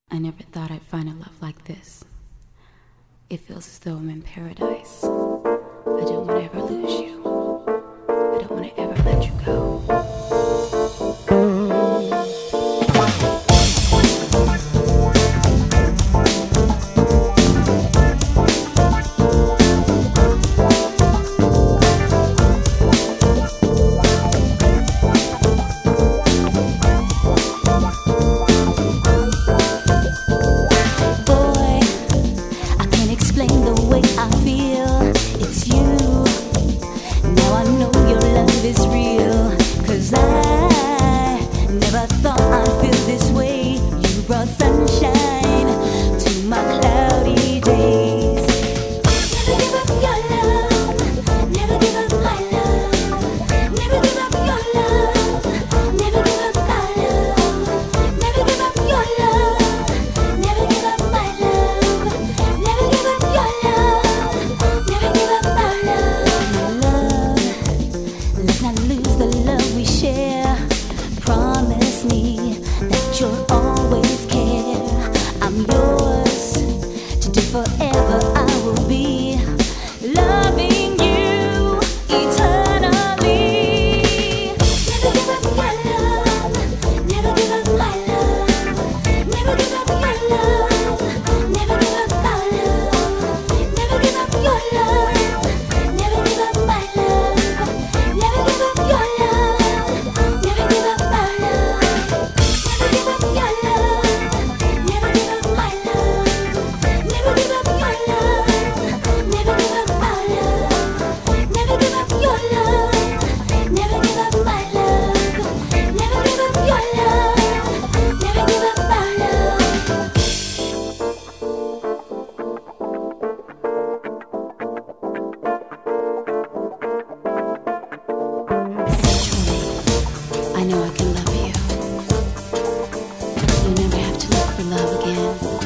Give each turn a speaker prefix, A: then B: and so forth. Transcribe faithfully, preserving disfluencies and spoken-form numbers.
A: I never thought I'd find a love like this. It feels as though I'm in paradise. I don't want to ever lose you. I don't want to ever let you go.
B: Sunshine to my cloudy days. Never give up your love, never give up my love. Never give up your love, never give up my love. Never give up your love, never give up my love. Never give up your love, never give up my love. My love, let's not lose the love we share. Promise me that you'll always care. I'm yours, today forever I will be loving you eternally. Never give up your love, never give up my love. Never give up your love, never give up our love. Never give up your love, never give up my love. Never give up your love, never give up our love. Never give up your love, never give up my love. Never give up your love, never give up our love. Never give up your love, never give up my love. Never give up your love, never give up our love.
A: I know I can love you. You'll never have to look for love again.